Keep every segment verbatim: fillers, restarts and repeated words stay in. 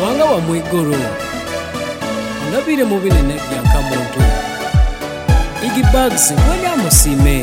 Wanga wa mwiguru Onabire mubine nekya kamuntu Iggy Bugs Wenya musime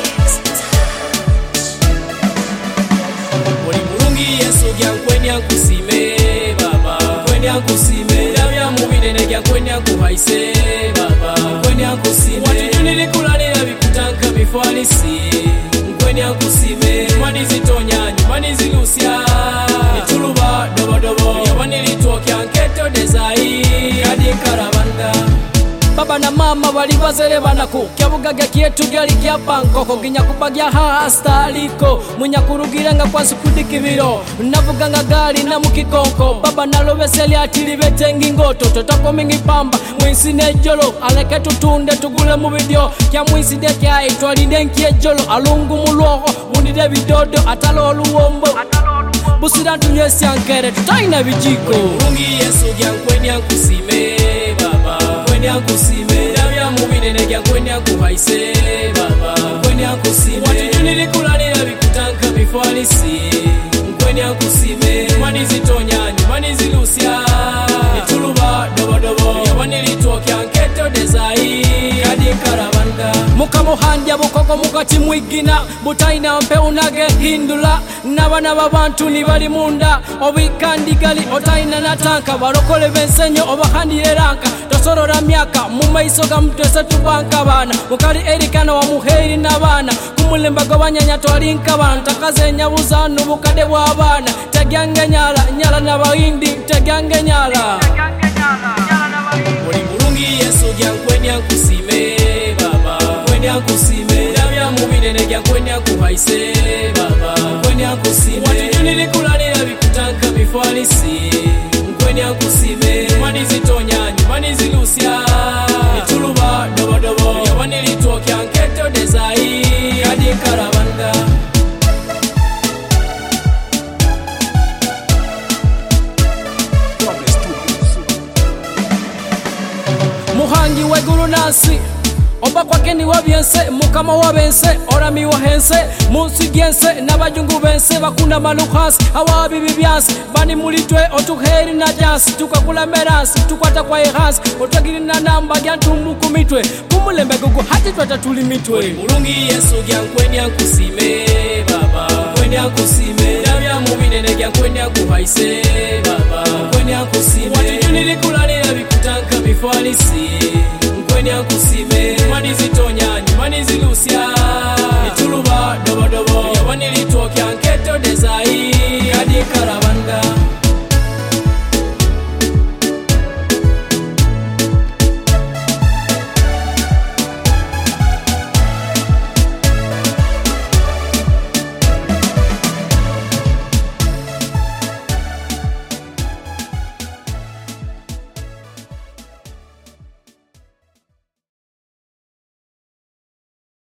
Wali mulungi Yesu gya kwenya kusime baba Kwenya kusime Yabya mubine nekya kwenya kuhaise baba Kwenya kusime Watu tunili kulalira bikutanka bifalisi Kwenya kusime Mani zitonya nyumani zilusya Nituluba dobo dobo Yabani litokya nketo dezai Kadi karabanda Baba na mama wali bazere banaku Kyabugaga kietu gyali kya Bangkoko Ginya kubagya hasta liko Munya kurugiranga kwa sukudikibiro Navuganga gali na mukikonko Baba nalobeseli atili betengi ngoto Totako mingi pamba Mwisi nejolo Aleke tutunde tugule mu video Kya mwisi deke hai Twalinde nkie jolo Alungu muluogo Unide bidodo Atalo oluwombo Busira tunyesi ankere Tutaina bijiko Mulungi Yesu gya kwenya kusime baba Kwenya kusime Yabya mubine nekya kwenya kuhaise baba Kwenya kusime Watu tunili kulalira bikutanka bifalisi Kwenya kusime Mani zitonya nyumani zilusya Nituluba dobo dobo Yabani litokya nketo dezai Kadi karabanda Mukamuhandya bukoko mukati mwigina Butaina mpe unage hindula Nabana babantu nibali munda Obikandigali otaina natanka Barokole bensenyo obahandire ranka Tosorora myaka mumaiso ga mtwese tubanka bana Mukali erikana wa muheri na bana Kumulemba gabanyanya twalinka bana Takaze nyabuzanu bukade bwa bana Tegyange nyala nyala na bahindi Tegyange nyala Wali mulungi Yesu gya kwenya kusime baba Kwenya kusime Yabya mubine nekya kwenya kuhaise baba Kwenya kusime Watu tunili kulalira bikutanka bifalisi Kwenya kusime Mani zitonya nyumani zilusya Nituluba dobo dobo Yabani litokya nketo dezai Kadi karabanda Muhangi weguru nasi Oba kwa keni wabyense, mukama wabense, orami wahense, munsi gyense, nabajungu bense, bakuna malukhasi, hawa bibi byansi, bani mulitwe, otukheri na jansi, tukakula meransi, tukwata kwa ihansi, otagiri na namba, gyantumbu kumitwe, kumulembe gugu hati twata tulimitwe. Mulungi Yesu gyan kwenya kusime, baba, kwenya kusime, yabya mubine ne gyan kwenya kuhaise, baba, kwenya kusime, watu tunili kulalira bikutanka bifalisi, kwenya kusime, mani zitonya nyumani zilusya